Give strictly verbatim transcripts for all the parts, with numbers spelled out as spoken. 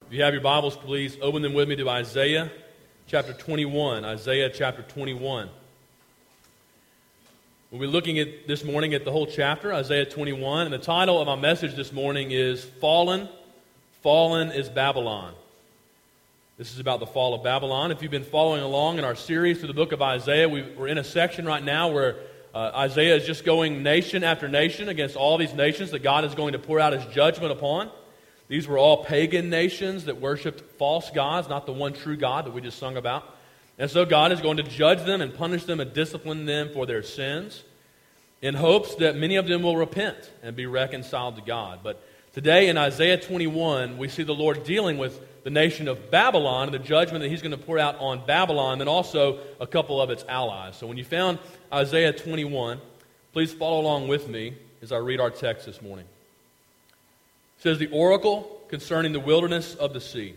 If you have your Bibles, please open them with me to Isaiah chapter twenty-one. Isaiah chapter twenty-one. We'll be looking at this morning at the whole chapter, Isaiah twenty-one, and the title of my message this morning is Fallen, Fallen is Babylon. This is about the fall of Babylon. If you've been following along in our series through the book of Isaiah, we, we're in a section right now where uh, Isaiah is just going nation after nation against all these nations that God is going to pour out His judgment upon. These were all pagan nations that worshipped false gods, not the one true God that we just sung about. And so God is going to judge them and punish them and discipline them for their sins in hopes that many of them will repent and be reconciled to God. But today in Isaiah twenty-one, we see the Lord dealing with the nation of Babylon and the judgment that He's going to pour out on Babylon and also a couple of its allies. So when you found Isaiah twenty-one, please follow along with me as I read our text this morning. It says, the oracle concerning the wilderness of the sea.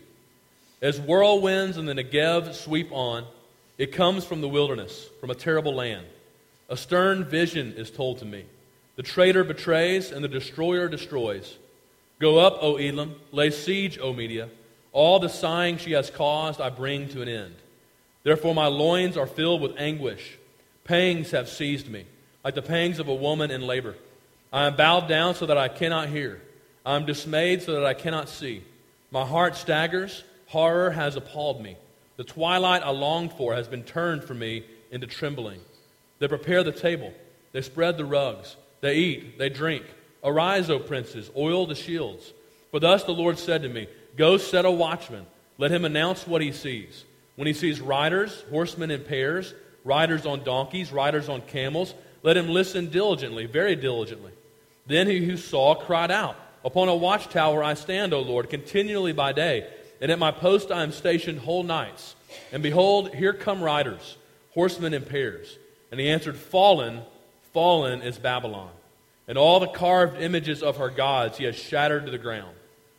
As whirlwinds in the Negev sweep on, it comes from the wilderness, from a terrible land. A stern vision is told to me. The traitor betrays and the destroyer destroys. Go up, O Elam, lay siege, O Media. All the sighing she has caused I bring to an end. Therefore my loins are filled with anguish. Pangs have seized me, like the pangs of a woman in labor. I am bowed down so that I cannot hear. I am dismayed so that I cannot see. My heart staggers. Horror has appalled me. The twilight I longed for has been turned for me into trembling. They prepare the table. They spread the rugs. They eat. They drink. Arise, O princes, oil the shields. For thus the Lord said to me, go set a watchman. Let him announce what he sees. When he sees riders, horsemen in pairs, riders on donkeys, riders on camels, let him listen diligently, very diligently. Then he who saw cried out, upon a watchtower I stand, O Lord, continually by day, and at my post I am stationed whole nights. And behold, here come riders, horsemen in pairs. And he answered, fallen, fallen is Babylon. And all the carved images of her gods he has shattered to the ground.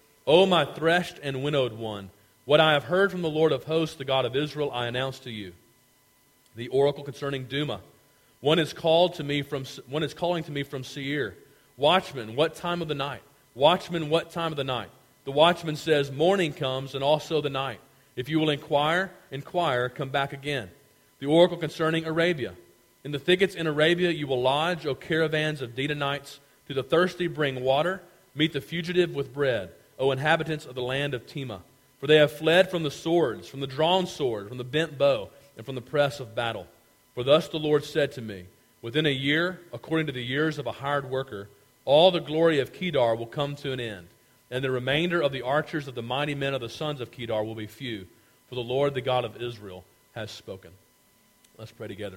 O my threshed and winnowed one, what I have heard from the Lord of hosts, the God of Israel, I announce to you. The oracle concerning Duma. One is called to me from one is calling to me from Seir. Watchman, what time of the night? Watchman, what time of the night? The watchman says, morning comes and also the night. If you will inquire, inquire, come back again. The oracle concerning Arabia. In the thickets in Arabia you will lodge, O caravans of Dedanites. To the thirsty bring water. Meet the fugitive with bread, O inhabitants of the land of Tema. For they have fled from the swords, from the drawn sword, from the bent bow, and from the press of battle. For thus the Lord said to me, within a year, according to the years of a hired worker, all the glory of Kedar will come to an end, and the remainder of the archers of the mighty men of the sons of Kedar will be few, for the Lord, the God of Israel, has spoken. Let's pray together.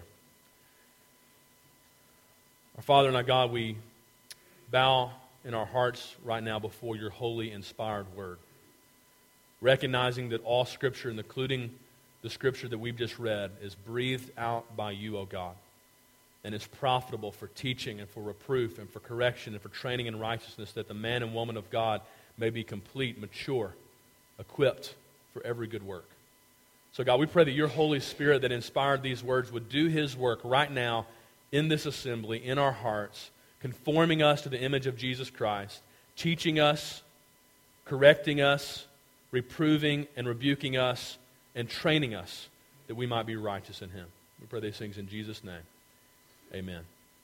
Our Father and our God, we bow in our hearts right now before your holy, inspired word, recognizing that all Scripture, including the Scripture that we've just read, is breathed out by you, O God, and is profitable for teaching and for reproof and for correction and for training in righteousness, that the man and woman of God may be complete, mature, equipped for every good work. So God, we pray that your Holy Spirit that inspired these words would do His work right now in this assembly, in our hearts, conforming us to the image of Jesus Christ, teaching us, correcting us, reproving and rebuking us, and training us that we might be righteous in Him. We pray these things in Jesus' name. Amen.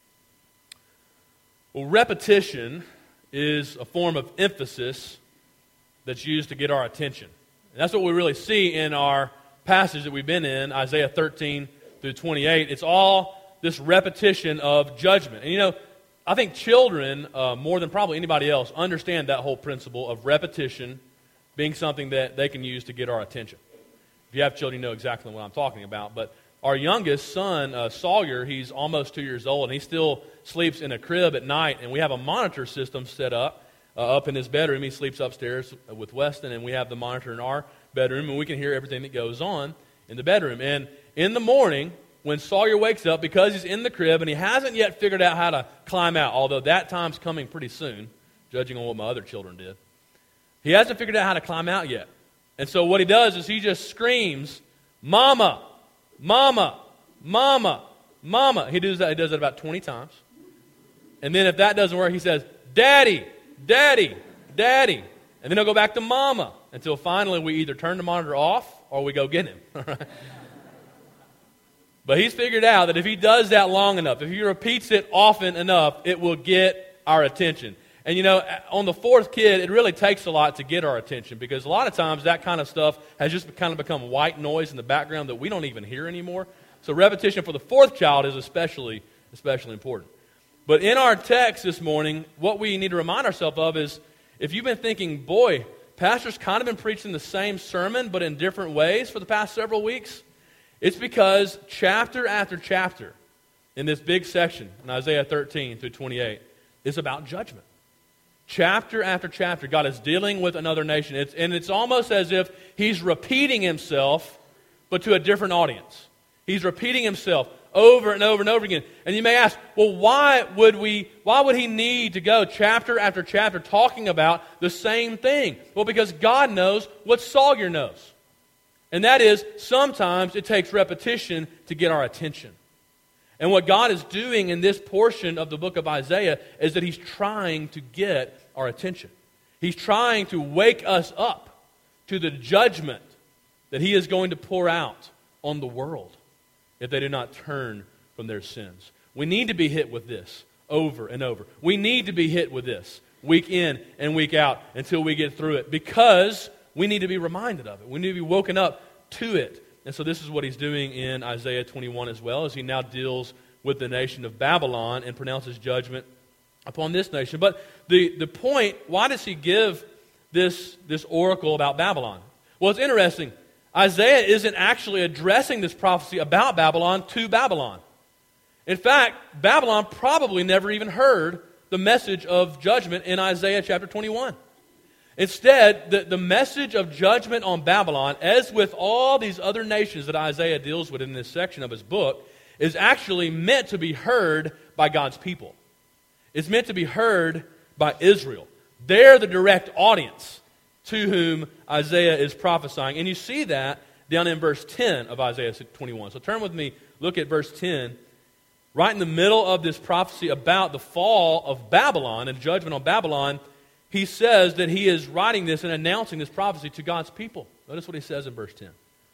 Well, repetition is a form of emphasis that's used to get our attention. And that's what we really see in our passage that we've been in, Isaiah thirteen through twenty-eight. It's all this repetition of judgment. And you know, I think children, uh, more than probably anybody else, understand that whole principle of repetition being something that they can use to get our attention. If you have children, you know exactly what I'm talking about. But our youngest son, uh, Sawyer, he's almost two years old, and he still sleeps in a crib at night, and we have a monitor system set up uh, up in his bedroom. He sleeps upstairs with Weston, and we have the monitor in our bedroom, and we can hear everything that goes on in the bedroom. And in the morning, when Sawyer wakes up, because he's in the crib, and he hasn't yet figured out how to climb out, although that time's coming pretty soon, judging on what my other children did, he hasn't figured out how to climb out yet. And so what he does is he just screams, Mama! Mama, Mama, Mama. He does that. He does that about twenty times. And then if that doesn't work, he says, Daddy, Daddy, Daddy. And then he'll go back to Mama, until finally we either turn the monitor off or we go get him. But he's figured out that if he does that long enough, if he repeats it often enough, it will get our attention. And you know, on the fourth kid, it really takes a lot to get our attention, because a lot of times that kind of stuff has just kind of become white noise in the background that we don't even hear anymore. So repetition for the fourth child is especially, especially important. But in our text this morning, what we need to remind ourselves of is, if you've been thinking, boy, Pastor's kind of been preaching the same sermon but in different ways for the past several weeks, it's because chapter after chapter in this big section, in Isaiah thirteen through twenty-eight, is about judgment. Chapter after chapter, God is dealing with another nation. It's, and it's almost as if He's repeating Himself, but to a different audience. He's repeating Himself over and over and over again. And you may ask, well, why would we, why would He need to go chapter after chapter talking about the same thing? Well, because God knows what Sawyer knows. And that is, sometimes it takes repetition to get our attention. And what God is doing in this portion of the book of Isaiah is that He's trying to get our attention. He's trying to wake us up to the judgment that He is going to pour out on the world if they do not turn from their sins. We need to be hit with this over and over. We need to be hit with this week in and week out until we get through it, because we need to be reminded of it. We need to be woken up to it. And so this is what He's doing in Isaiah twenty-one as well, as He now deals with the nation of Babylon and pronounces judgment upon this nation. But the, the point, why does He give this, this oracle about Babylon? Well, it's interesting. Isaiah isn't actually addressing this prophecy about Babylon to Babylon. In fact, Babylon probably never even heard the message of judgment in Isaiah chapter twenty-one. Instead, the, the message of judgment on Babylon, as with all these other nations that Isaiah deals with in this section of his book, is actually meant to be heard by God's people. It's meant to be heard by Israel. They're the direct audience to whom Isaiah is prophesying. And you see that down in verse ten of Isaiah twenty-one. So turn with me, look at verse ten. Right in the middle of this prophecy about the fall of Babylon and judgment on Babylon, he says that he is writing this and announcing this prophecy to God's people. Notice what he says in verse ten.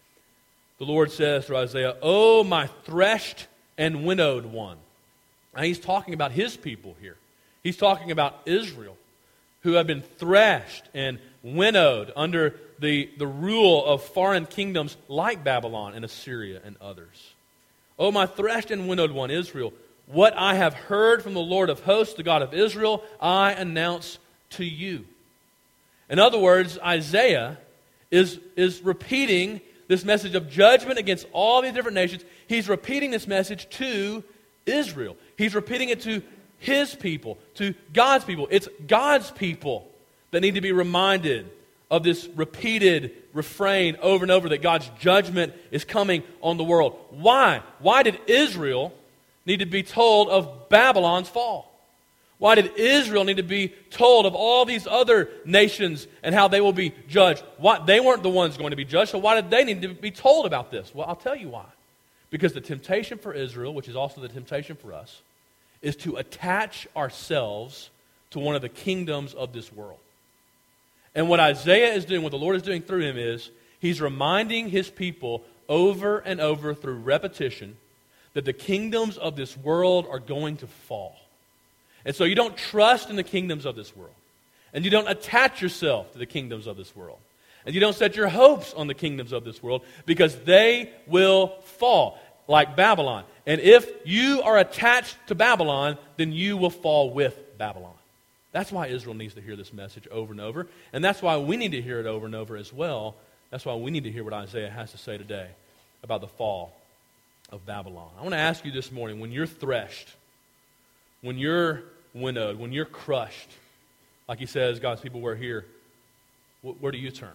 The Lord says to Isaiah, "O my threshed and winnowed one." Now he's talking about his people here. He's talking about Israel, who have been threshed and winnowed under the, the rule of foreign kingdoms like Babylon and Assyria and others. "O my threshed and winnowed one, Israel, what I have heard from the Lord of hosts, the God of Israel, I announce to you." In other words, Isaiah is, is repeating this message of judgment against all these different nations. He's repeating this message to Israel. He's repeating it to his people, to God's people. It's God's people that need to be reminded of this repeated refrain over and over that God's judgment is coming on the world. Why? Why did Israel need to be told of Babylon's fall? Why did Israel need to be told of all these other nations and how they will be judged? Why, they weren't the ones going to be judged, so why did they need to be told about this? Well, I'll tell you why. Because the temptation for Israel, which is also the temptation for us, is to attach ourselves to one of the kingdoms of this world. And what Isaiah is doing, what the Lord is doing through him is, he's reminding his people over and over through repetition that the kingdoms of this world are going to fall. And so you don't trust in the kingdoms of this world. And you don't attach yourself to the kingdoms of this world. And you don't set your hopes on the kingdoms of this world, because they will fall like Babylon. And if you are attached to Babylon, then you will fall with Babylon. That's why Israel needs to hear this message over and over. And that's why we need to hear it over and over as well. That's why we need to hear what Isaiah has to say today about the fall of Babylon. I want to ask you this morning, when you're threshed, when you're winnowed, when you're crushed, like he says, God's people were here, where do you turn?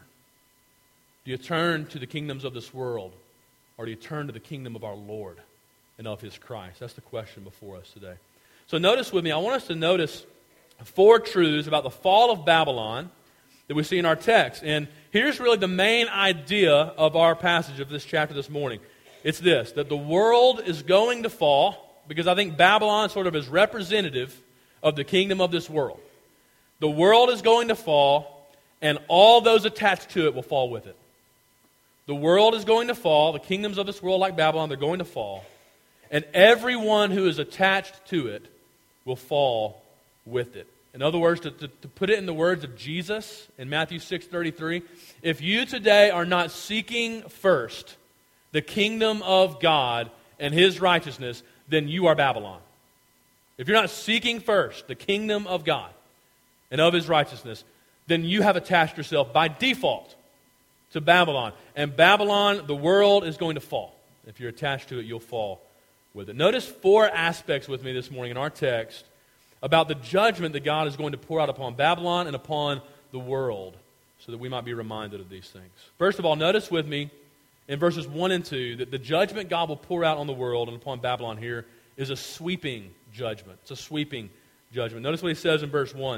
Do you turn to the kingdoms of this world, or do you turn to the kingdom of our Lord and of His Christ? That's the question before us today. So notice with me, I want us to notice four truths about the fall of Babylon that we see in our text. And here's really the main idea of our passage of this chapter this morning. It's this, that the world is going to fall, because I think Babylon sort of is representative of the kingdom of this world. The world is going to fall, and all those attached to it will fall with it. The world is going to fall. The kingdoms of this world, like Babylon, they're going to fall. And everyone who is attached to it will fall with it. In other words, to, to, to put it in the words of Jesus in Matthew six thirty-three, if you today are not seeking first the kingdom of God and His righteousness, then you are Babylon. If you're not seeking first the kingdom of God and of His righteousness, then you have attached yourself by default to Babylon. And Babylon, the world, is going to fall. If you're attached to it, you'll fall with it. Notice four aspects with me this morning in our text about the judgment that God is going to pour out upon Babylon and upon the world, so that we might be reminded of these things. First of all, notice with me in verses one and two that the judgment God will pour out on the world and upon Babylon here is a sweeping judgment. It's a sweeping judgment. Notice what he says in verse one.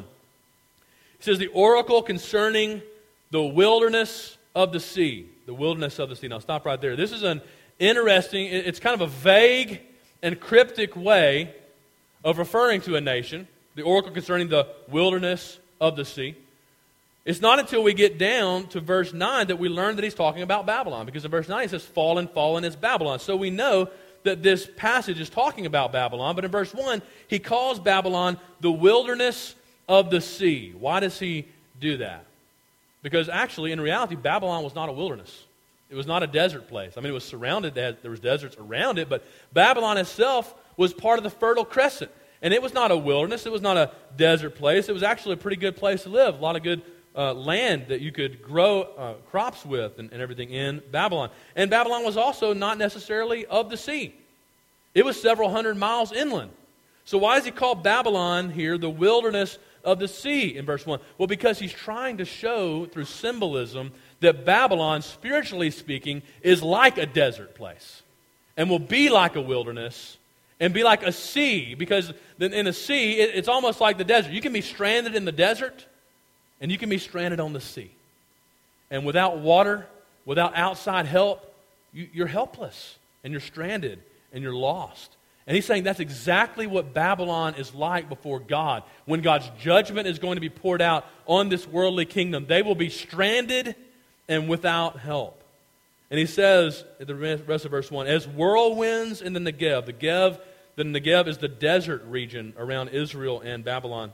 He says, the oracle concerning the wilderness of the sea. The wilderness of the sea. Now stop right there. This is an interesting, it's kind of a vague and cryptic way of referring to a nation. The oracle concerning the wilderness of the sea. It's not until we get down to verse nine that we learn that he's talking about Babylon. Because in verse nine he says, fallen, fallen is Babylon. So we know that this passage is talking about Babylon. But in verse one, he calls Babylon the wilderness of the sea. Why does he do that? Because actually, in reality, Babylon was not a wilderness. It was not a desert place. I mean, it was surrounded, there was deserts around it, but Babylon itself was part of the Fertile Crescent. And it was not a wilderness. It was not a desert place. It was actually a pretty good place to live. A lot of good uh, land that you could grow uh, crops with and, and everything in Babylon. And Babylon was also not necessarily of the sea. It was several hundred miles inland. So why does he call Babylon here the wilderness of the sea in verse one? Well, because he's trying to show through symbolism that Babylon, spiritually speaking, is like a desert place and will be like a wilderness and be like a sea, because in a sea, it's almost like the desert. You can be stranded in the desert and you can be stranded on the sea. And without water, without outside help, you're helpless and you're stranded and you're lost. And he's saying that's exactly what Babylon is like before God. When God's judgment is going to be poured out on this worldly kingdom, they will be stranded and without help. And he says, in the rest of verse one, as whirlwinds in the Negev. The Negev, the Negev is the desert region around Israel and Babylon.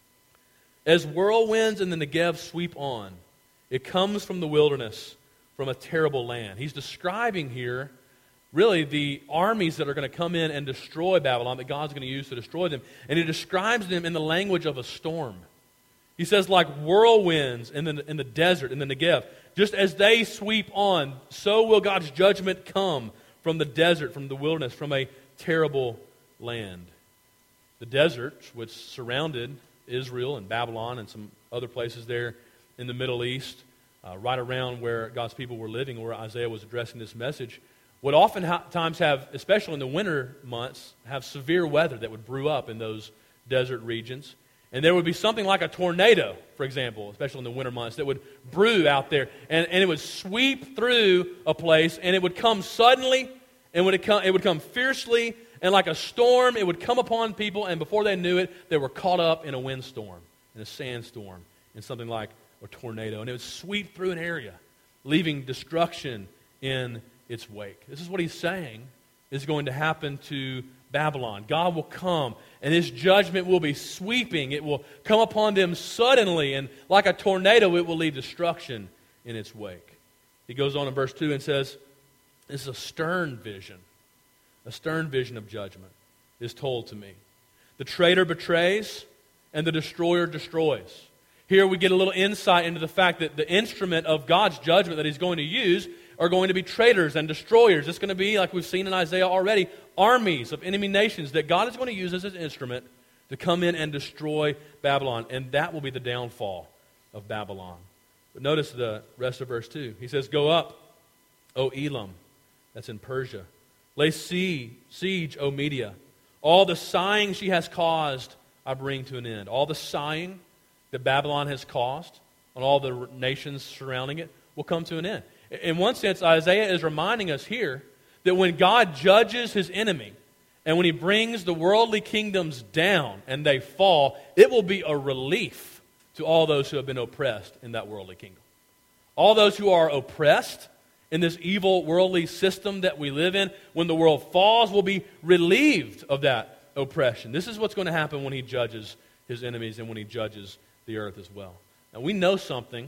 As whirlwinds in the Negev sweep on, it comes from the wilderness, from a terrible land. He's describing here really the armies that are going to come in and destroy Babylon, that God's going to use to destroy them. And he describes them in the language of a storm. He says, like whirlwinds in the, in the desert, in the Negev. Just as they sweep on, so will God's judgment come from the desert, from the wilderness, from a terrible land. The desert, which surrounded Israel and Babylon and some other places there in the Middle East, uh, right around where God's people were living, where Isaiah was addressing this message, would oftentimes have, especially in the winter months, have severe weather that would brew up in those desert regions. And there would be something like a tornado, for example, especially in the winter months, that would brew out there. And, and it would sweep through a place, and it would come suddenly, and would it, come, it would come fiercely, and like a storm, it would come upon people, and before they knew it, they were caught up in a windstorm, in a sandstorm, in something like a tornado. And it would sweep through an area, leaving destruction in its wake. This is what he's saying is going to happen to Babylon. God will come, and His judgment will be sweeping. It will come upon them suddenly, and like a tornado, it will leave destruction in its wake. He goes on in verse two and says, this is a stern vision. A stern vision of judgment is told to me. The traitor betrays, and the destroyer destroys. Here we get a little insight into the fact that the instrument of God's judgment that He's going to use are going to be traitors and destroyers. It's going to be, like we've seen in Isaiah already, armies of enemy nations that God is going to use as His instrument to come in and destroy Babylon. And that will be the downfall of Babylon. But notice the rest of verse two. He says, go up, O Elam, that's in Persia. Lay siege, O Media. All the sighing she has caused, I bring to an end. All the sighing that Babylon has caused on all the nations surrounding it will come to an end. In one sense, Isaiah is reminding us here that when God judges His enemy and when He brings the worldly kingdoms down and they fall, it will be a relief to all those who have been oppressed in that worldly kingdom. All those who are oppressed in this evil worldly system that we live in, when the world falls, will be relieved of that oppression. This is what's going to happen when he judges his enemies and when he judges the earth as well. Now, we know something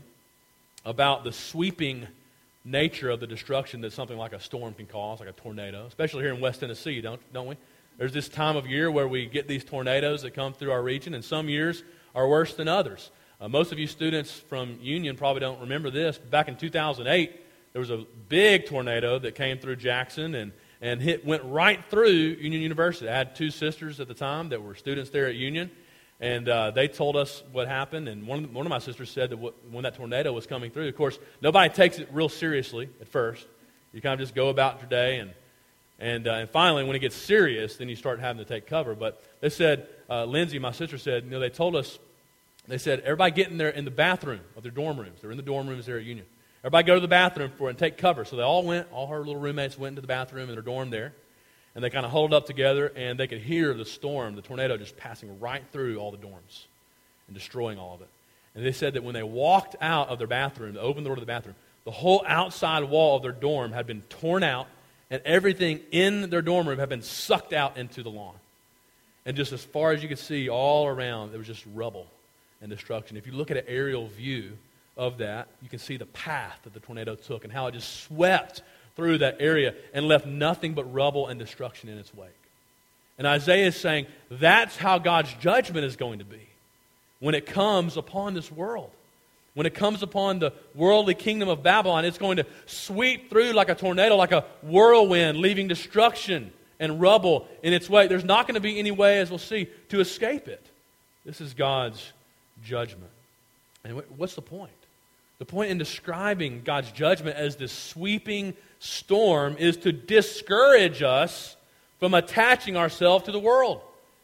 about the sweeping nature of the destruction that something like a storm can cause, like a tornado, especially here in West Tennessee, don't, don't we? There's this time of year where we get these tornadoes that come through our region, and some years are worse than others. Uh, most of you students from Union probably don't remember this. Back in two thousand eight, there was a big tornado that came through Jackson and, and hit, went right through Union University. I had two sisters at the time that were students there at Union, and uh, they told us what happened. And one, one of my sisters said that what, when that tornado was coming through, of course, nobody takes it real seriously at first. You kind of just go about your day, and and, uh, and finally, when it gets serious, then you start having to take cover. But they said, uh, Lindsay, my sister said, you know, they told us, they said, everybody get in there in the bathroom of their dorm rooms. They're in the dorm rooms there at Union. Everybody go to the bathroom for it and take cover. So they all went, all her little roommates went into the bathroom in their dorm there. And they kind of huddled up together, and they could hear the storm, the tornado, just passing right through all the dorms and destroying all of it. And they said that when they walked out of their bathroom, they opened the door to the bathroom, the whole outside wall of their dorm had been torn out, and everything in their dorm room had been sucked out into the lawn. And just as far as you could see, all around, there was just rubble and destruction. If you look at an aerial view of that, you can see the path that the tornado took and how it just swept through that area and left nothing but rubble and destruction in its wake. And Isaiah is saying that's how God's judgment is going to be when it comes upon this world. When it comes upon the worldly kingdom of Babylon, it's going to sweep through like a tornado, like a whirlwind, leaving destruction and rubble in its wake. There's not going to be any way, as we'll see, to escape it. This is God's judgment. And what's the point? The point in describing God's judgment as this sweeping storm is to discourage us from attaching ourselves to the world.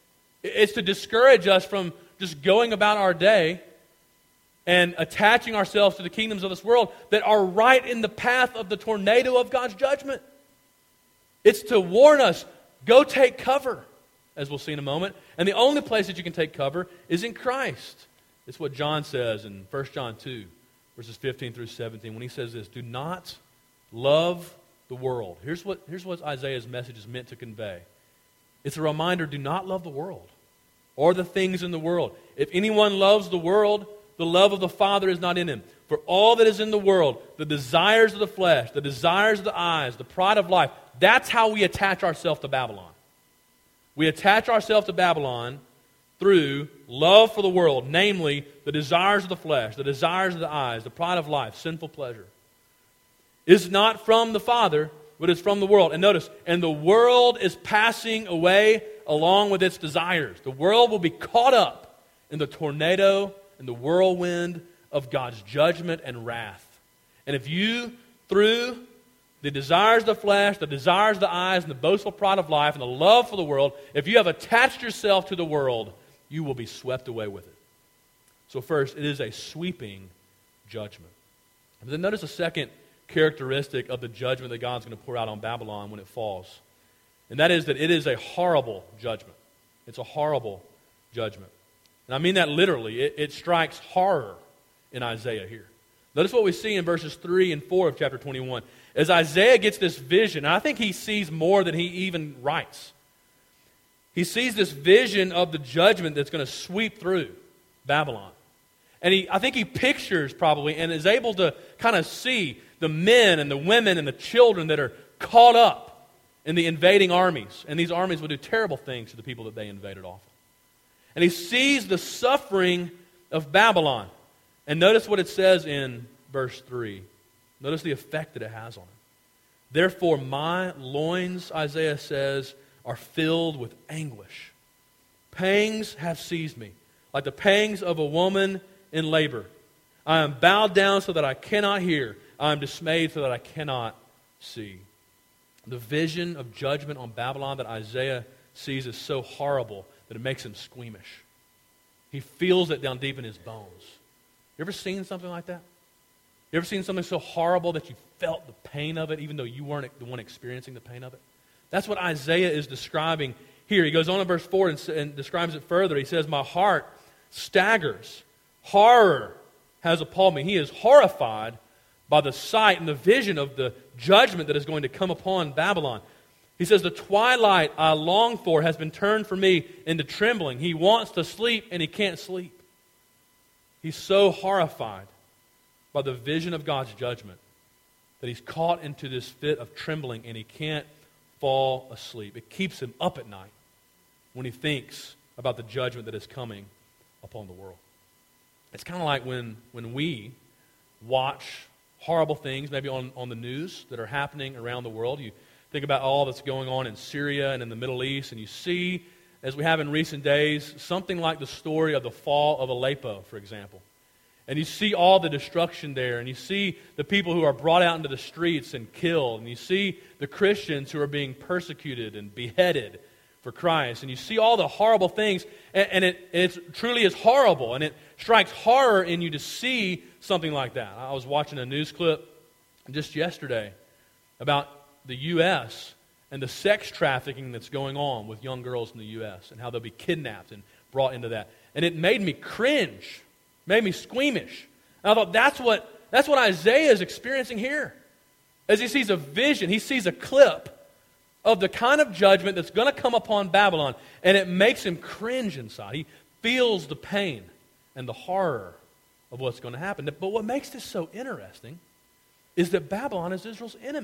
It's to discourage us from just going about our day and attaching ourselves to the kingdoms of this world that are right in the path of the tornado of God's judgment. It's to warn us, go take cover, as we'll see in a moment. And the only place that you can take cover is in Christ. It's what John says in First John two, verses fifteen through seventeen, when he says this, do not love the world. Here's what, here's what Isaiah's message is meant to convey. It's a reminder, do not love the world or the things in the world. If anyone loves the world, the love of the Father is not in him. For all that is in the world, the desires of the flesh, the desires of the eyes, the pride of life, that's how we attach ourselves to Babylon. We attach ourselves to Babylon through love for the world, namely the desires of the flesh, the desires of the eyes, the pride of life, sinful pleasure. Is not from the Father, but is from the world. And notice, and the world is passing away along with its desires. The world will be caught up in the tornado and the whirlwind of God's judgment and wrath. And if you, through the desires of the flesh, the desires of the eyes, and the boastful pride of life, and the love for the world, if you have attached yourself to the world, you will be swept away with it. So first, it is a sweeping judgment. But then notice a second characteristic of the judgment that God's going to pour out on Babylon when it falls. And that is that it is a horrible judgment. It's a horrible judgment. And I mean that literally. It, it strikes horror in Isaiah here. Notice what we see in verses three and four of chapter twenty-one. As Isaiah gets this vision, and I think he sees more than he even writes. He sees this vision of the judgment that's going to sweep through Babylon. And he, I think he pictures probably and is able to kind of see the men and the women and the children that are caught up in the invading armies. And these armies will do terrible things to the people that they invaded off. And he sees the suffering of Babylon. And notice what it says in verse three. Notice the effect that it has on him. Therefore my loins, Isaiah says, are filled with anguish. Pangs have seized me, like the pangs of a woman in labor. I am bowed down so that I cannot hear. I am dismayed so that I cannot see. The vision of judgment on Babylon that Isaiah sees is so horrible that it makes him squeamish. He feels it down deep in his bones. You ever seen something like that? You ever seen something so horrible that you felt the pain of it even though you weren't the one experiencing the pain of it? That's what Isaiah is describing here. He goes on in verse four and, and describes it further. He says, my heart staggers Horror has appalled me. He is horrified by the sight and the vision of the judgment that is going to come upon Babylon. He says, the twilight I long for has been turned for me into trembling. He wants to sleep and he can't sleep. He's so horrified by the vision of God's judgment that he's caught into this fit of trembling and he can't fall asleep. It keeps him up at night when he thinks about the judgment that is coming upon the world. It's kind of like when, when we watch horrible things, maybe on, on the news that are happening around the world. You think about all that's going on in Syria and in the Middle East, and you see, as we have in recent days, something like the story of the fall of Aleppo, for example. And you see all the destruction there, and you see the people who are brought out into the streets and killed, and you see the Christians who are being persecuted and beheaded for Christ, and you see all the horrible things, and, and it it truly is horrible, and it strikes horror in you to see something like that. I was watching a news clip just yesterday about the U S and the sex trafficking that's going on with young girls in the U S and how they'll be kidnapped and brought into that. And it made me cringe, made me squeamish. And I thought, that's what, that's what Isaiah is experiencing here. As he sees a vision, he sees a clip of the kind of judgment that's going to come upon Babylon, and it makes him cringe inside. He feels the pain and the horror of what's going to happen. But what makes this so interesting is that Babylon is Israel's enemy.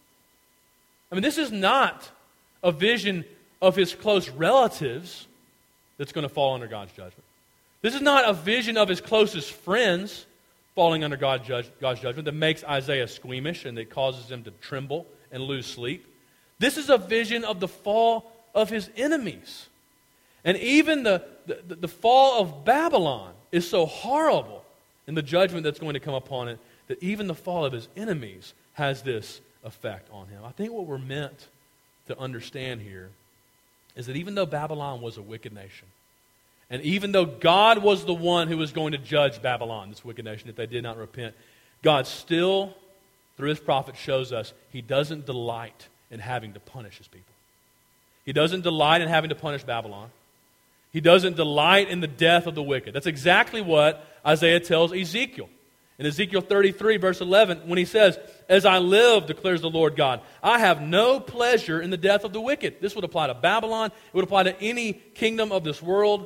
I mean, this is not a vision of his close relatives that's going to fall under God's judgment. This is not a vision of his closest friends falling under God's judgment that makes Isaiah squeamish and that causes him to tremble and lose sleep. This is a vision of the fall of his enemies. And even the, the, the fall of Babylon is so horrible in the judgment that's going to come upon it that even the fall of his enemies has this effect on him. I think what we're meant to understand here is that even though Babylon was a wicked nation, and even though God was the one who was going to judge Babylon, this wicked nation, if they did not repent, God still, through his prophet, shows us he doesn't delight in having to punish his people. He doesn't delight in having to punish Babylon. He doesn't delight in the death of the wicked. That's exactly what Isaiah tells Ezekiel. In Ezekiel thirty-three, verse eleven, when he says, "As I live, declares the Lord God, I have no pleasure in the death of the wicked." This would apply to Babylon. It would apply to any kingdom of this world.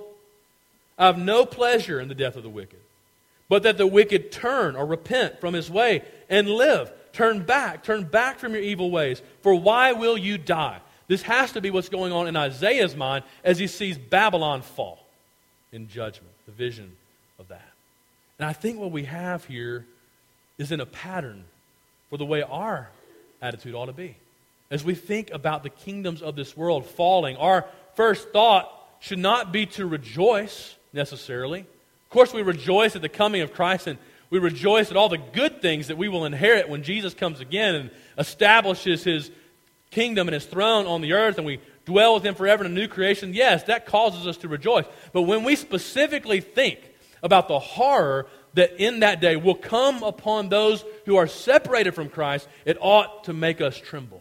I have no pleasure in the death of the wicked, but that the wicked turn or repent from his way and live. Turn back, turn back from your evil ways. For why will you die? This has to be what's going on in Isaiah's mind as he sees Babylon fall in judgment, the vision of that. And I think what we have here is in a pattern for the way our attitude ought to be. As we think about the kingdoms of this world falling, our first thought should not be to rejoice necessarily. Of course, we rejoice at the coming of Christ, and we rejoice at all the good things that we will inherit when Jesus comes again and establishes his kingdom and his throne on the earth, and we dwell with him forever in a new creation. Yes, that causes us to rejoice. But when we specifically think about the horror that in that day will come upon those who are separated from Christ, it ought to make us tremble.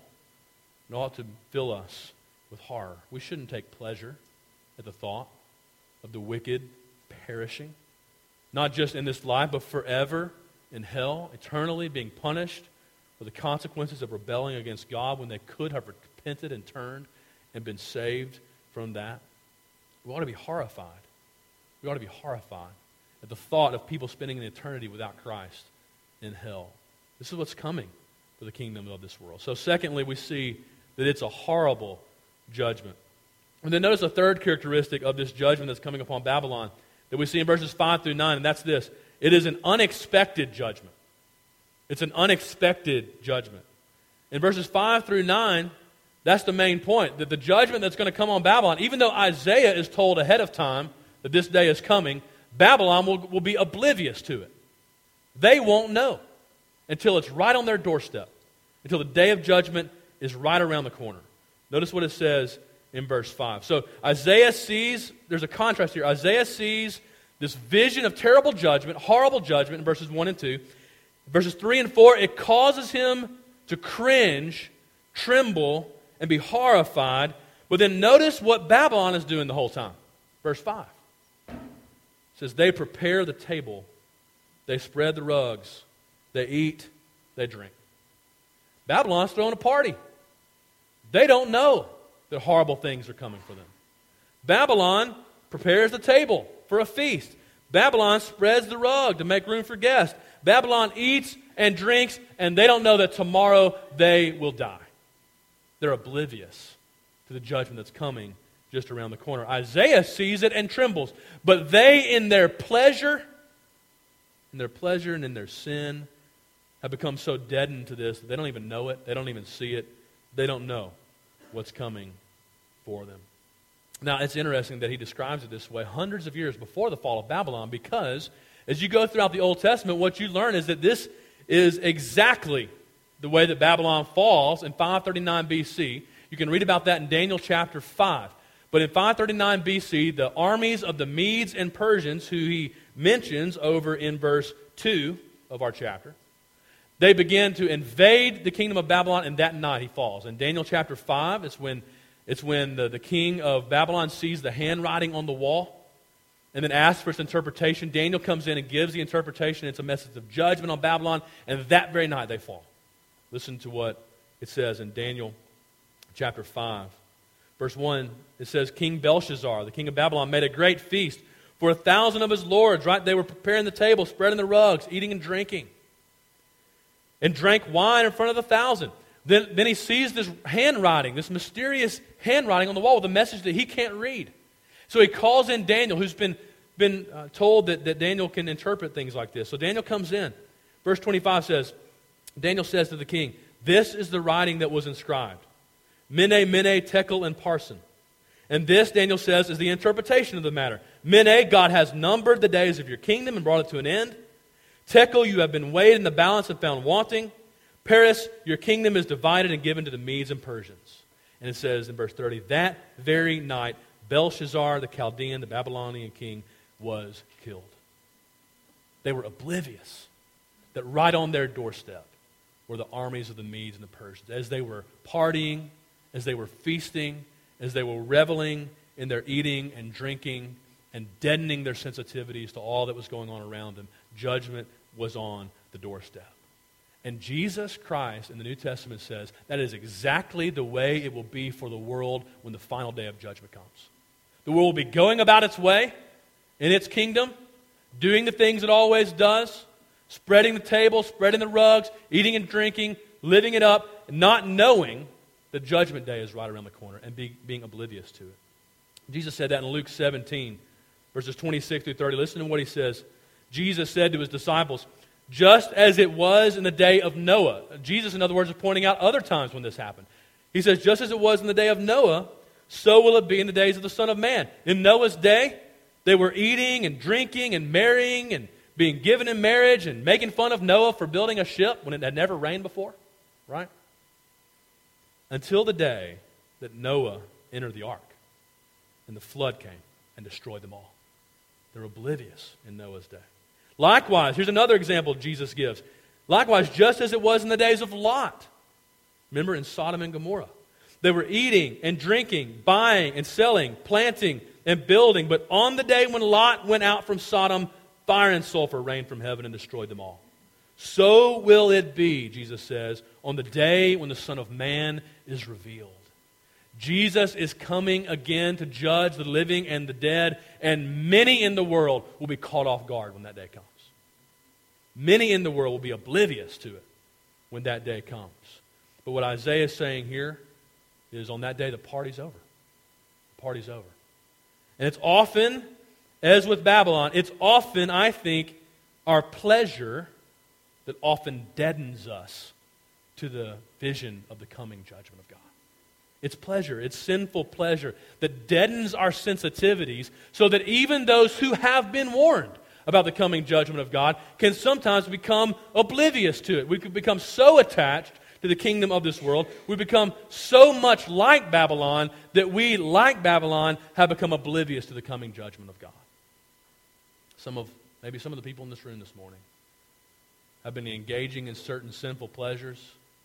It ought to fill us with horror. We shouldn't take pleasure at the thought of the wicked perishing, not just in this life, but forever in hell, eternally being punished for the consequences of rebelling against God when they could have repented and turned and been saved from that. We ought to be horrified. We ought to be horrified at the thought of people spending an eternity without Christ in hell. This is what's coming for the kingdom of this world. So secondly, we see that it's a horrible judgment. And then notice a third characteristic of this judgment that's coming upon Babylon that we see in verses five through nine, and that's this. It is an unexpected judgment. It's an unexpected judgment. In verses five through nine, that's the main point, that the judgment that's going to come on Babylon, even though Isaiah is told ahead of time that this day is coming, Babylon will, will be oblivious to it. They won't know until it's right on their doorstep, until the day of judgment is right around the corner. Notice what it says in verse five. So Isaiah sees, there's a contrast here. Isaiah sees this vision of terrible judgment, horrible judgment in verses one and two. Verses three and four, it causes him to cringe, tremble, and be horrified. But then notice what Babylon is doing the whole time. Verse five. It says, they prepare the table, they spread the rugs, they eat, they drink. Babylon's throwing a party. They don't know that horrible things are coming for them. Babylon prepares the table for a feast. Babylon spreads the rug to make room for guests. Babylon eats and drinks, and they don't know that tomorrow they will die. They're oblivious to the judgment that's coming just around the corner. Isaiah sees it and trembles. But they, in their pleasure, in their pleasure and in their sin, have become so deadened to this that they don't even know it. They don't even see it. They don't know what's coming for them. Now, it's interesting that he describes it this way hundreds of years before the fall of Babylon, because as you go throughout the Old Testament, what you learn is that this is exactly the way that Babylon falls in five thirty-nine B C. You can read about that in Daniel chapter five. But in five thirty-nine B C, the armies of the Medes and Persians, who he mentions over in verse two of our chapter, they begin to invade the kingdom of Babylon, and that night he falls. In Daniel chapter five, it's when, it's when the, the king of Babylon sees the handwriting on the wall and then asks for its interpretation. Daniel comes in and gives the interpretation. It's a message of judgment on Babylon, and that very night they fall. Listen to what it says in Daniel chapter five. Verse one, it says, King Belshazzar, the king of Babylon, made a great feast for a thousand of his lords. Right? They were preparing the table, spreading the rugs, eating and drinking, and drank wine in front of the thousand. Then, then he sees this handwriting, this mysterious handwriting on the wall with a message that he can't read. So he calls in Daniel, who's been, been uh, told that, that Daniel can interpret things like this. So Daniel comes in. Verse twenty-five says, Daniel says to the king, this is the writing that was inscribed. Mene, Mene, Tekel, and Parsin. And this, Daniel says, is the interpretation of the matter. Mene, God has numbered the days of your kingdom and brought it to an end. Tekel, you have been weighed in the balance and found wanting. Paris, your kingdom is divided and given to the Medes and Persians. And it says in verse thirty, that very night, Belshazzar, the Chaldean, the Babylonian king, was killed. They were oblivious that right on their doorstep were the armies of the Medes and the Persians. As they were partying, as they were feasting, as they were reveling in their eating and drinking and deadening their sensitivities to all that was going on around them, judgment was on the doorstep. And Jesus Christ in the New Testament says that is exactly the way it will be for the world when the final day of judgment comes. The world will be going about its way in its kingdom, doing the things it always does, spreading the table, spreading the rugs, eating and drinking, living it up, not knowing the judgment day is right around the corner and be, being oblivious to it. Jesus said that in Luke seventeen, verses twenty-six through thirty. Listen to what he says. Jesus said to his disciples, just as it was in the day of Noah. Jesus, in other words, is pointing out other times when this happened. He says, just as it was in the day of Noah, so will it be in the days of the Son of Man. In Noah's day, they were eating and drinking and marrying and being given in marriage and making fun of Noah for building a ship when it had never rained before, right? Until the day that Noah entered the ark and the flood came and destroyed them all. They're oblivious in Noah's day. Likewise, here's another example Jesus gives. Likewise, just as it was in the days of Lot. Remember in Sodom and Gomorrah. They were eating and drinking, buying and selling, planting and building. But on the day when Lot went out from Sodom, fire and sulfur rained from heaven and destroyed them all. So will it be, Jesus says, on the day when the Son of Man is revealed. Jesus is coming again to judge the living and the dead, and many in the world will be caught off guard when that day comes. Many in the world will be oblivious to it when that day comes. But what Isaiah is saying here is on that day the party's over. The party's over. And it's often, as with Babylon, it's often, I think, our pleasure that often deadens us to the vision of the coming judgment of God. It's pleasure, it's sinful pleasure that deadens our sensitivities so that even those who have been warned about the coming judgment of God can sometimes become oblivious to it. We could become so attached to the kingdom of this world, we become so much like Babylon that we, like Babylon, have become oblivious to the coming judgment of God. Some of, maybe some of the people in this room this morning have been engaging in certain sinful pleasures,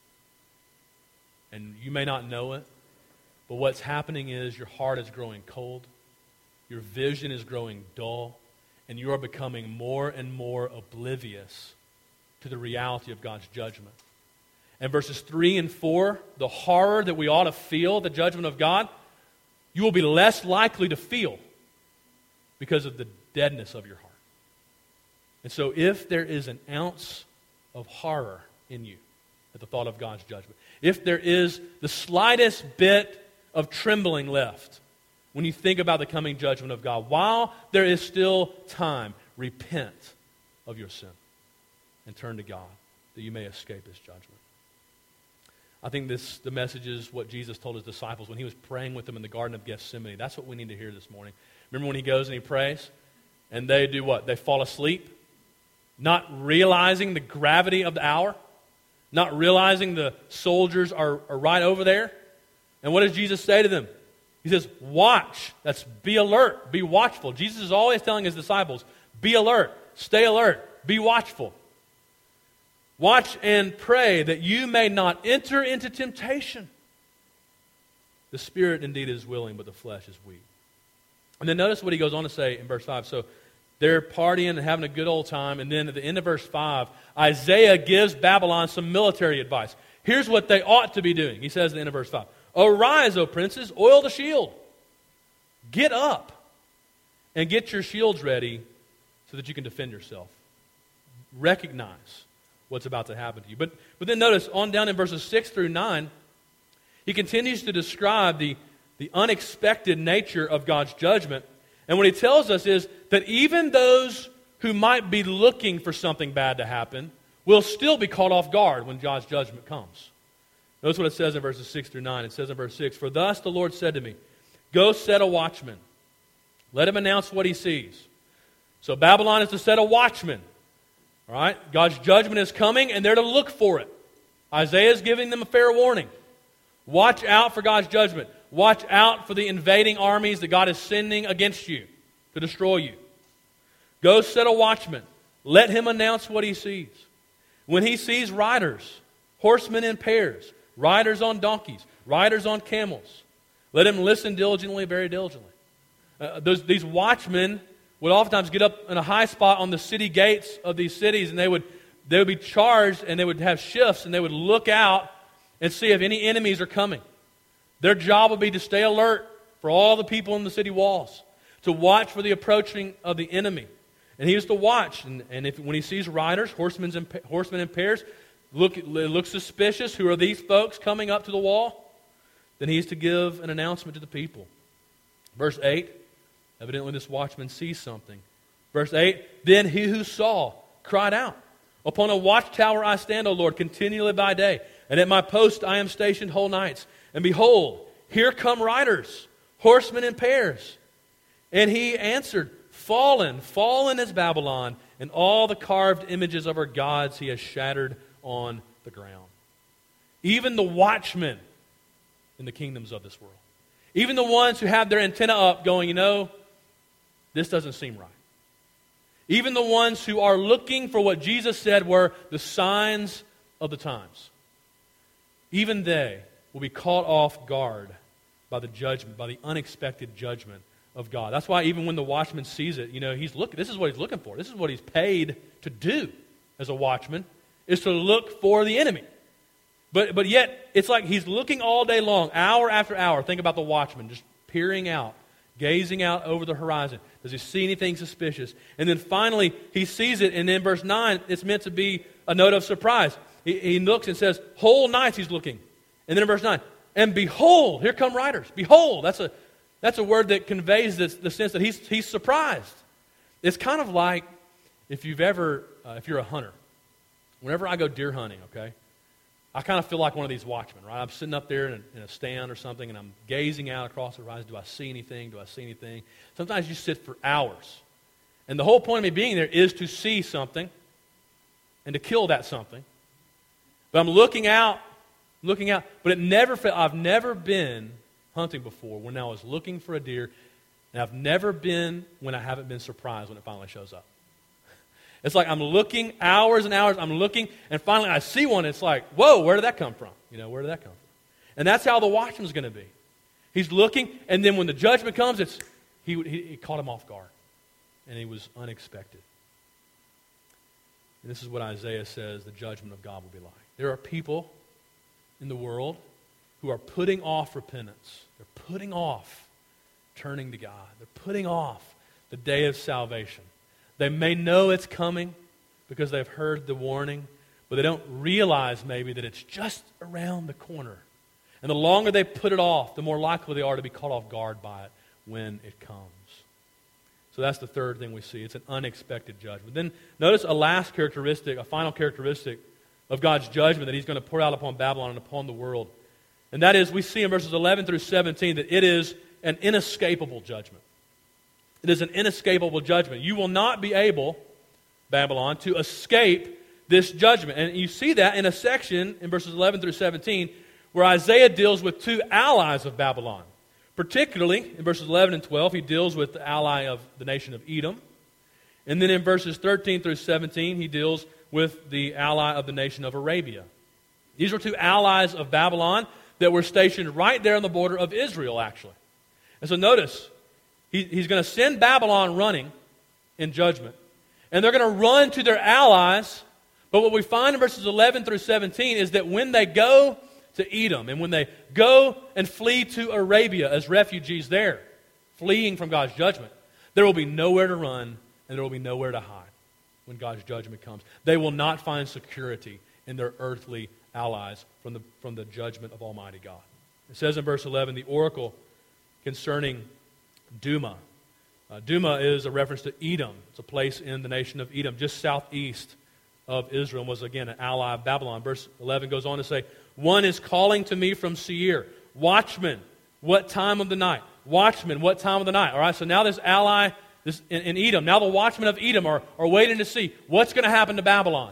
and you may not know it, but what's happening is your heart is growing cold, your vision is growing dull, and you are becoming more and more oblivious to the reality of God's judgment. And verses three and four, the horror that we ought to feel, the judgment of God, you will be less likely to feel because of the deadness of your heart. And so if there is an ounce of horror in you at the thought of God's judgment, if there is the slightest bit of trembling left when you think about the coming judgment of God, while there is still time, repent of your sin and turn to God that you may escape His judgment. I think this the message is what Jesus told His disciples when He was praying with them in the Garden of Gethsemane. That's what we need to hear this morning. Remember when He goes and He prays, and they do what? They fall asleep, not realizing the gravity of the hour, not realizing the soldiers are, are right over there. And what does Jesus say to them? He says, watch. That's be alert, be watchful. Jesus is always telling His disciples, be alert, stay alert, be watchful. Watch and pray that you may not enter into temptation. The spirit indeed is willing, but the flesh is weak. And then notice what He goes on to say in verse five. So they're partying and having a good old time. And then at the end of verse five, Isaiah gives Babylon some military advice. Here's what they ought to be doing. He says at the end of verse five, arise, O princes, oil the shield. Get up and get your shields ready so that you can defend yourself. Recognize what's about to happen to you. But, but then notice, on down in verses six through nine, he continues to describe the, the unexpected nature of God's judgment. And what he tells us is that even those who might be looking for something bad to happen will still be caught off guard when God's judgment comes. Notice what it says in verses six through nine. It says in verse six, for thus the Lord said to me, go set a watchman. Let him announce what he sees. So Babylon is to set a watchman. All right? God's judgment is coming, and they're to look for it. Isaiah is giving them a fair warning. Watch out for God's judgment. Watch out for the invading armies that God is sending against you to destroy you. Go set a watchman. Let him announce what he sees. When he sees riders, horsemen in pairs, riders on donkeys, riders on camels, let him listen diligently, very diligently. Uh, those, these watchmen would oftentimes get up in a high spot on the city gates of these cities, and they would they would be charged, and they would have shifts, and they would look out and see if any enemies are coming. Their job would be to stay alert for all the people in the city walls, to watch for the approaching of the enemy. And he was to watch, and, and if when he sees riders, horsemen in, horsemen in pairs, look, it looks suspicious. Who are these folks coming up to the wall? Then he is to give an announcement to the people. Verse eight. Evidently this watchman sees something. Verse eight, then he who saw cried out, upon a watchtower I stand, O Lord, continually by day, and at my post I am stationed whole nights. And behold, here come riders, horsemen in pairs. And he answered, fallen, fallen is Babylon, and all the carved images of her gods he has shattered on the ground. Even the watchmen in the kingdoms of this world, even the ones who have their antenna up going, you know, this doesn't seem right. Even the ones who are looking for what Jesus said were the signs of the times, even they will be caught off guard by the judgment, by the unexpected judgment of God. That's why even when the watchman sees it, you know, he's looking. This is what he's looking for. This is what he's paid to do as a watchman, is to look for the enemy. But but yet, it's like he's looking all day long, hour after hour. Think about the watchman just peering out, gazing out over the horizon. Does he see anything suspicious? And then finally, he sees it, and in verse nine, it's meant to be a note of surprise. He, he looks and says, whole nights he's looking. And then in verse nine, and behold, here come riders. Behold, that's a that's a word that conveys this, the sense that he's he's surprised. It's kind of like if you've ever, uh, if you're a hunter. Whenever I go deer hunting, okay, I kind of feel like one of these watchmen, right? I'm sitting up there in a, in a stand or something, and I'm gazing out across the horizon. Do I see anything? Do I see anything? Sometimes you sit for hours. And the whole point of me being there is to see something and to kill that something. But I'm looking out, looking out. But it never felt, I've never been hunting before when I was looking for a deer, and I've never been when I haven't been surprised when it finally shows up. It's like I'm looking hours and hours, I'm looking, and finally I see one, it's like, whoa, where did that come from? You know, where did that come from? And that's how the watchman's going to be. He's looking, and then when the judgment comes, it's he, he, he caught him off guard. and it was unexpected. And this is what Isaiah says the judgment of God will be like. There are people in the world who are putting off repentance. They're putting off turning to God. They're putting off the day of salvation. They may know it's coming because they've heard the warning, but they don't realize maybe that it's just around the corner. And the longer they put it off, the more likely they are to be caught off guard by it when it comes. So that's the third thing we see. It's an unexpected judgment. Then notice a last characteristic, a final characteristic of God's judgment that He's going to pour out upon Babylon and upon the world. And that is, we see in verses eleven through seventeen that it is an inescapable judgment. It is an inescapable judgment. You will not be able, Babylon, to escape this judgment. And you see that in a section in verses eleven through seventeen where Isaiah deals with two allies of Babylon. Particularly, in verses eleven and twelve, he deals with the ally of the nation of Edom. And then in verses thirteen through seventeen, he deals with the ally of the nation of Arabia. These were two allies of Babylon that were stationed right there on the border of Israel, actually. And so notice, he, he's going to send Babylon running in judgment. And they're going to run to their allies. But what we find in verses eleven through seventeen is that when they go to Edom, and when they go and flee to Arabia as refugees there, fleeing from God's judgment, there will be nowhere to run and there will be nowhere to hide when God's judgment comes. They will not find security in their earthly allies from the, from the judgment of Almighty God. It says in verse eleven, the oracle concerning Duma. Uh, Duma is a reference to Edom. It's a place in the nation of Edom, just southeast of Israel, and was again an ally of Babylon. Verse eleven goes on to say, one is calling to me from Seir, watchman, what time of the night? Watchman, what time of the night? All right, so now this ally this in, in Edom, now the watchmen of Edom are, are waiting to see what's going to happen to Babylon.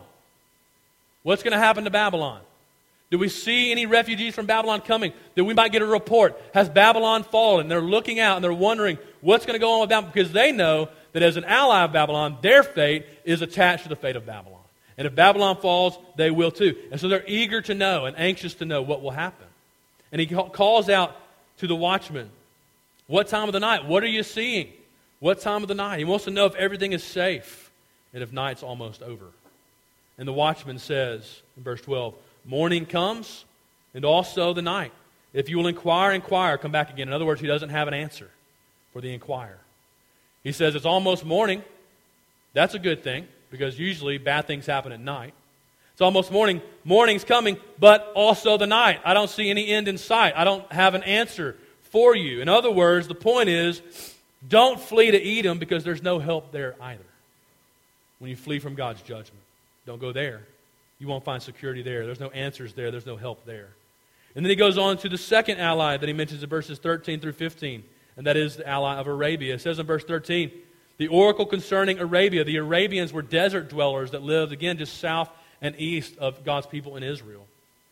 What's going to happen to Babylon? Do we see any refugees from Babylon coming? That we might get a report. Has Babylon fallen? They're looking out and they're wondering what's going to go on with Babylon, because they know that as an ally of Babylon, their fate is attached to the fate of Babylon. And if Babylon falls, they will too. And so they're eager to know and anxious to know what will happen. And he calls out to the watchman, what time of the night? What are you seeing? What time of the night? He wants to know if everything is safe and if night's almost over. And the watchman says in verse twelve, morning comes and also the night. If you will inquire, inquire, come back again. In other words, he doesn't have an answer for the inquirer. He says it's almost morning. That's a good thing, because usually bad things happen at night. It's almost morning. Morning's coming, but also the night. I don't see any end in sight. I don't have an answer for you. In other words, the point is, don't flee to Edom, because there's no help there either. When you flee from God's judgment, don't go there. You won't find security there. There's no answers there. There's no help there. And then he goes on to the second ally that he mentions in verses thirteen through fifteen, and that is the ally of Arabia. It says in verse thirteen, the oracle concerning Arabia. The Arabians were desert dwellers that lived, again, just south and east of God's people in Israel.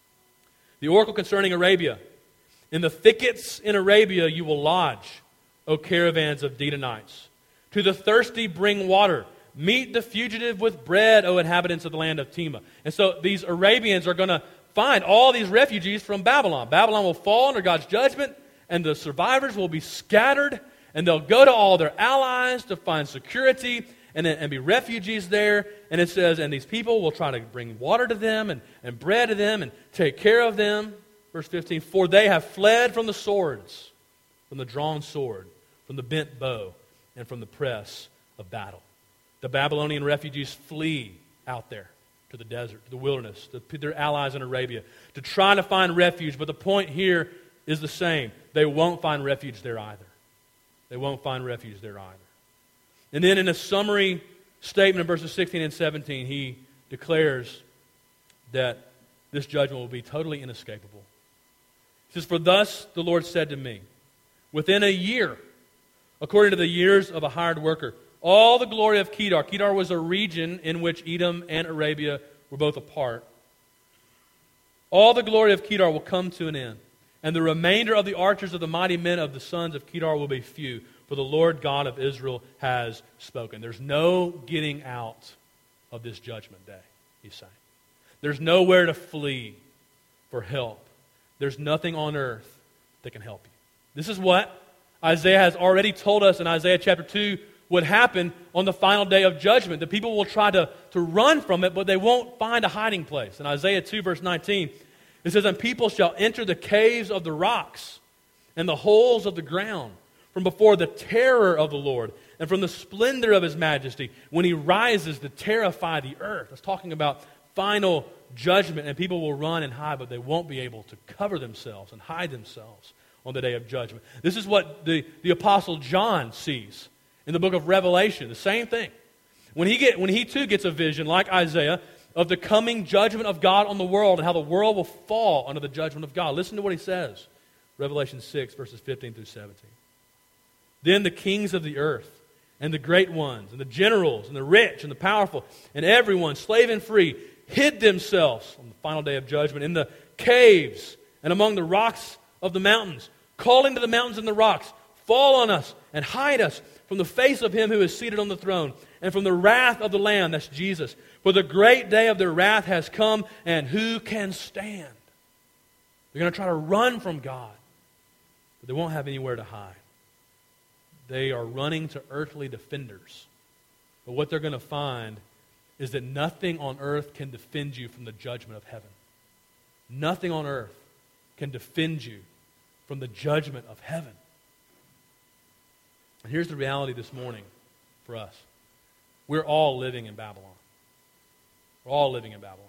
The oracle concerning Arabia. In the thickets in Arabia you will lodge, O caravans of Dedanites. To the thirsty bring water. Meet the fugitive with bread, O inhabitants of the land of Tema. And so these Arabians are going to find all these refugees from Babylon. Babylon will fall under God's judgment, and the survivors will be scattered, and they'll go to all their allies to find security and, and be refugees there. And it says, and these people will try to bring water to them and, and bread to them and take care of them. Verse fifteen, for they have fled from the swords, from the drawn sword, from the bent bow, and from the press of battle. The Babylonian refugees flee out there to the desert, to the wilderness, to their allies in Arabia, to try to find refuge. But the point here is the same. They won't find refuge there either. They won't find refuge there either. And then in a summary statement in verses sixteen and seventeen, he declares that this judgment will be totally inescapable. He says, for thus the Lord said to me, within a year, according to the years of a hired worker, all the glory of Kedar. Kedar was a region in which Edom and Arabia were both a part. All the glory of Kedar will come to an end, and the remainder of the archers of the mighty men of the sons of Kedar will be few, for the Lord God of Israel has spoken. There's no getting out of this judgment day, he's saying. There's nowhere to flee for help. There's nothing on earth that can help you. This is what Isaiah has already told us in Isaiah chapter two, would happen on the final day of judgment. The people will try to, to run from it, but they won't find a hiding place. In Isaiah two, verse nineteen, it says, "And people shall enter the caves of the rocks and the holes of the ground from before the terror of the Lord and from the splendor of His majesty when He rises to terrify the earth." That's talking about final judgment, and people will run and hide, but they won't be able to cover themselves and hide themselves on the day of judgment. This is what the, the Apostle John sees in the book of Revelation. The same thing. When he, get, when he too gets a vision, like Isaiah, of the coming judgment of God on the world and how the world will fall under the judgment of God. Listen to what he says. Revelation six, verses fifteen through seventeen. "Then the kings of the earth, and the great ones, and the generals, and the rich, and the powerful, and everyone, slave and free, hid themselves on the final day of judgment in the caves and among the rocks of the mountains, calling to the mountains and the rocks, 'Fall on us and hide us from the face of Him who is seated on the throne, and from the wrath of the Lamb,'" that's Jesus, "for the great day of their wrath has come, and who can stand?" They're going to try to run from God, but they won't have anywhere to hide. They are running to earthly defenders. But what they're going to find is that nothing on earth can defend you from the judgment of heaven. Nothing on earth can defend you from the judgment of heaven. And here's the reality this morning for us. We're all living in Babylon. We're all living in Babylon.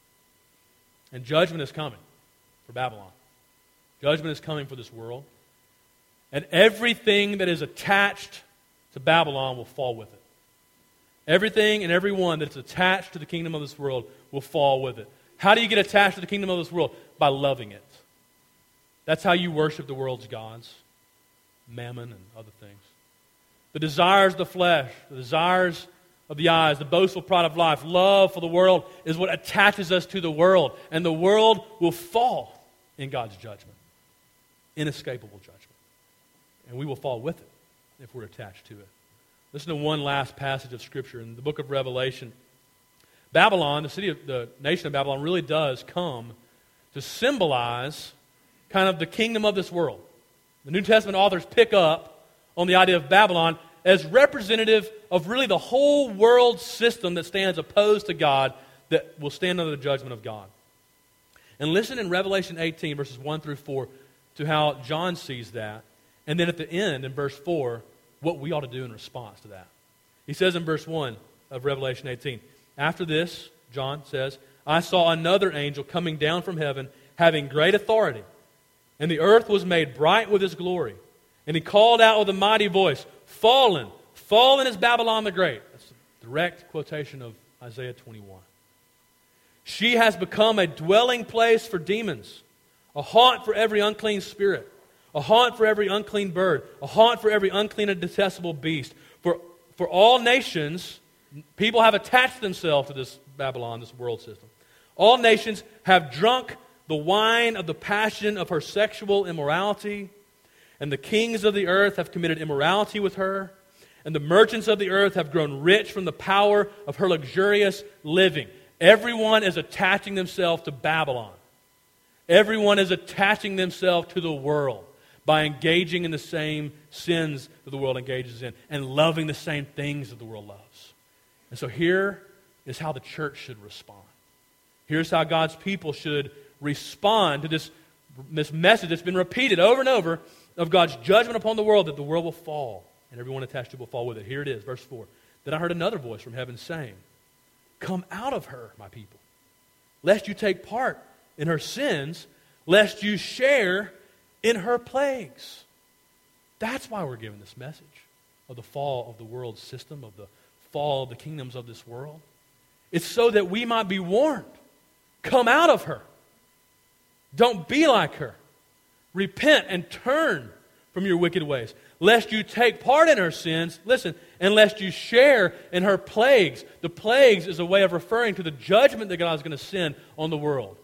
And judgment is coming for Babylon. Judgment is coming for this world. And everything that is attached to Babylon will fall with it. Everything and everyone that's attached to the kingdom of this world will fall with it. How do you get attached to the kingdom of this world? By loving it. That's how you worship the world's gods, mammon and other things. The desires of the flesh, the desires of the eyes, the boastful pride of life, love for the world is what attaches us to the world. And the world will fall in God's judgment. Inescapable judgment. And we will fall with it if we're attached to it. Listen to one last passage of Scripture in the book of Revelation. Babylon, the city of the nation of Babylon, really does come to symbolize kind of the kingdom of this world. The New Testament authors pick up on the idea of Babylon as representative of really the whole world system that stands opposed to God, that will stand under the judgment of God. And listen in Revelation eighteen, verses one through four, to how John sees that. And then at the end, in verse four, what we ought to do in response to that. He says in verse one of Revelation eighteen, "After this," John says, "I saw another angel coming down from heaven, having great authority. And the earth was made bright with His glory. And He called out with a mighty voice, 'Fallen, fallen is Babylon the Great.'" That's a direct quotation of Isaiah twenty-one. "She has become a dwelling place for demons, a haunt for every unclean spirit, a haunt for every unclean bird, a haunt for every unclean and detestable beast. For, for all nations," people have attached themselves to this Babylon, this world system. "All nations have drunk the wine of the passion of her sexual immorality, and the kings of the earth have committed immorality with her, and the merchants of the earth have grown rich from the power of her luxurious living." Everyone is attaching themselves to Babylon. Everyone is attaching themselves to the world by engaging in the same sins that the world engages in and loving the same things that the world loves. And so here is how the church should respond. Here's how God's people should respond to this, this message that's been repeated over and over of God's judgment upon the world, that the world will fall and everyone attached to it will fall with it. Here it is, verse four. "Then I heard another voice from heaven saying, 'Come out of her, my people, lest you take part in her sins, lest you share in her plagues.'" That's why we're given this message of the fall of the world system, of the fall of the kingdoms of this world. It's so that we might be warned. Come out of her. Don't be like her. Repent and turn from your wicked ways, lest you take part in her sins, listen, and lest you share in her plagues. The plagues is a way of referring to the judgment that God is going to send on the world.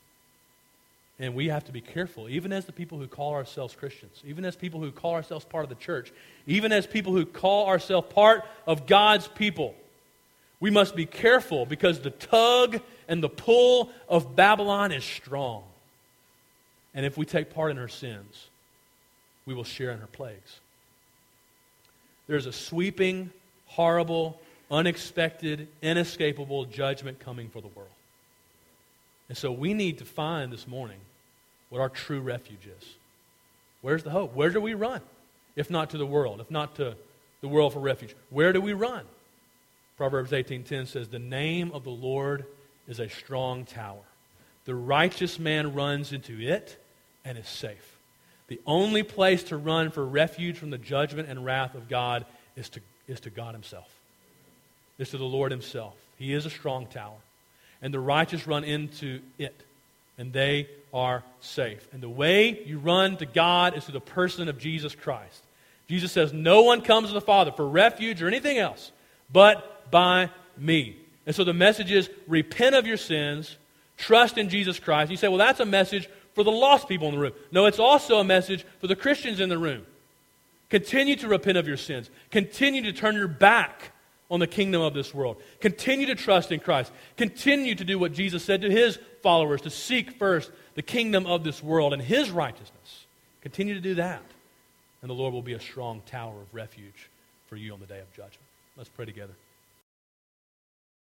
And we have to be careful, even as the people who call ourselves Christians, even as people who call ourselves part of the church, even as people who call ourselves part of God's people. We must be careful because the tug and the pull of Babylon is strong. And if we take part in her sins, we will share in her plagues. There's a sweeping, horrible, unexpected, inescapable judgment coming for the world. And so we need to find this morning what our true refuge is. Where's the hope? Where do we run? If not to the world, if not to the world for refuge, where do we run? Proverbs eighteen ten says, "The name of the Lord is a strong tower. The righteous man runs into it and is safe." The only place to run for refuge from the judgment and wrath of God is to, is to God Himself. Is to the Lord Himself. He is a strong tower. And the righteous run into it, and they are safe. And the way you run to God is through the person of Jesus Christ. Jesus says, "No one comes to the Father for refuge or anything else, but by me." And so the message is, repent of your sins, trust in Jesus Christ. You say, well, that's a message for the lost people in the room. No, it's also a message for the Christians in the room. Continue to repent of your sins. Continue to turn your back on the kingdom of this world. Continue to trust in Christ. Continue to do what Jesus said to His followers, to seek first the kingdom of this world and His righteousness. Continue to do that, and the Lord will be a strong tower of refuge for you on the day of judgment. Let's pray together.